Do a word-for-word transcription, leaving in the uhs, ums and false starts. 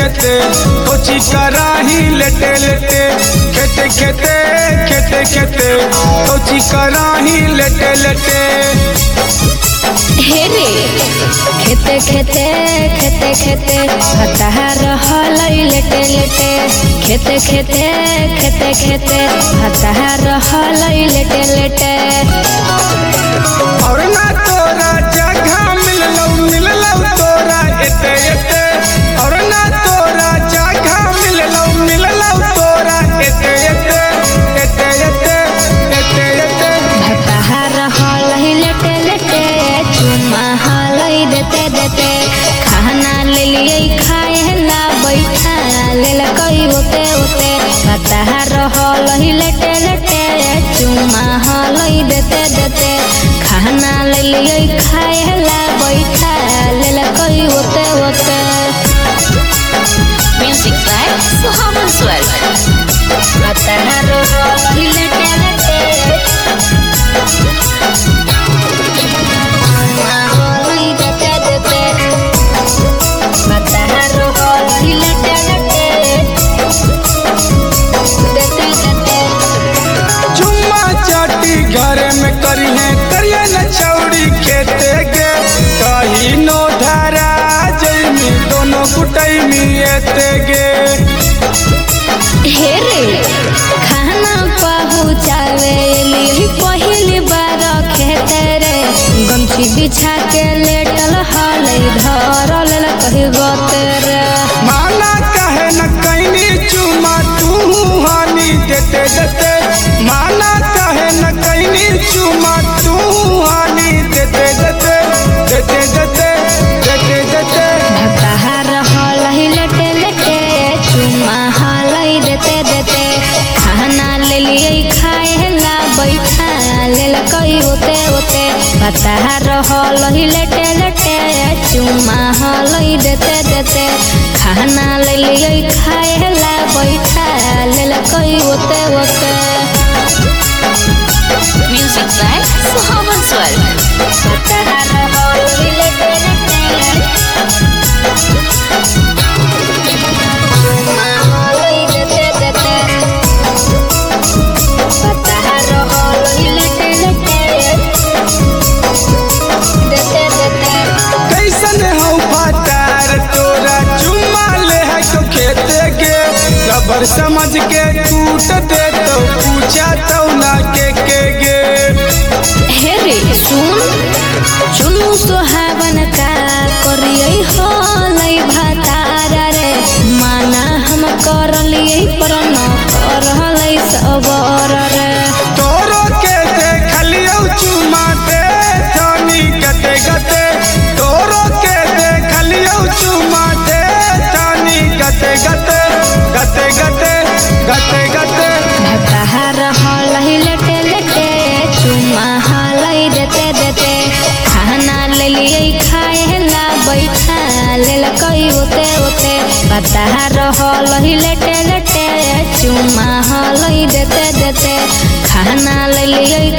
खेते कोची कराही लेटे लेटे खेते खेते खेते खेते कोची कराही लेटे लेटे हे रे खेते खेते खेते खेते हताहा रहलई लेटे लेटे खेते खेते खेते खेते हताहा रहलई लेटे लेटे और ना तोरा जगह मिललौ मिललौ तोरा एते एते और ना तोरा जगह मिललौ मिललौ तोरा एते एते एते एते एते एते हताहा रहलई लेटे लेटे चुम्मा हलई देते देते खाना ले लिए खाए ला बैठा लेल कई होते होते हताहा रहलई लेटे लेटे चुम्मा हलई देते देते खाना ले लिए खाए ला बैठा लेल कई होते होते Music by Suhaman Swell. हताहा रहलई लेटे लेटे चुम्मा हलई देते देते हताहा रहलई लेटे लेटे देते देते चुम्मा चाटी घर में करी है करिए न चौड़ी खेते गे कही नो धारा जैमी दोनों कुटई मियते गे हे रे खाना पहुँचावे लिए पहली बार खेते रे गमछी बिछा के लेटल हलई धरल कही गोते रे माना कहे न कैनी चुमा तू हानि देते देते माना कहे न कैनी चुमा तू हानि देते देते देते देते देते देते हताहा रहलई लेटे लेटे चुम्मा हलई देते देते खाना ले लिए खाए ला बैठा लेल कई होते होते हताहा रहलई लेटे लेटे चुम्मा हलई देते देते खाना ले लिए खाए ला बैठा लेल कई होते होते Music by Suhaman Swell. हताहा रहलई लेटे लेटे चुम्मा हलई देते देते हताहा रहलई लेटे लेटे देते देते कैसन हौ फाटार तोरा चुम्मा ले है तो खेते गे रबर समझ के कूट दे तो पूछा तो ना के के गे हे रे सुन चुनु सोहावन का करियै हलई भातारा रे माना हम करलियै पर न करलै सबर रे तोरो के देखलियौ चुमा दे थानी गते गते तोरो के देखलियौ चुमा दे थानी गते गते गते गते गते गते हताहा रहलई लेटे लेटे चुम्मा हलई देते देते खाना ले लिए खाए ला बैठा लेल कई होते होते हताहा रहलई लेटे लेटे चुम्मा हलई देते देते खाना ले लिए